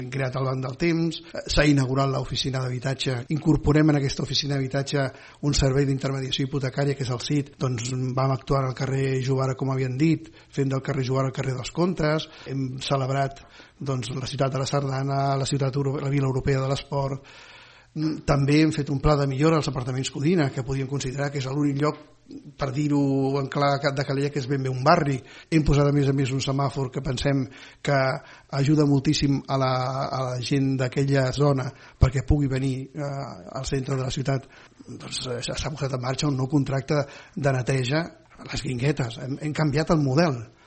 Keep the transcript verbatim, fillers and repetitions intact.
Hem creat el Banc del Temps, s'ha inaugurat l'oficina d'habitatge, incorporem en aquesta oficina d'habitatge un servei d'intermediació hipotecària que és el C I T, doncs vam actuar al carrer Jovara, com havien dit, fent del carrer Jovara el carrer dels Comtes, hem celebrat doncs, la ciutat de la Sardana, la, ciutat, la Vila Europea de l'Esport. També hem fet un pla de millora als apartaments Codina, que podíem considerar que és l'únic lloc, per dir-ho en clar de Calella, que és ben bé un barri. Hem posat a més a més un semàfor que pensem que ajuda moltíssim a la, a la gent d'aquella zona perquè pugui venir eh, al centre de la ciutat. Doncs s'ha posat en marxa un nou contracte de neteja a les Guinguetes. Hem, hem canviat el model.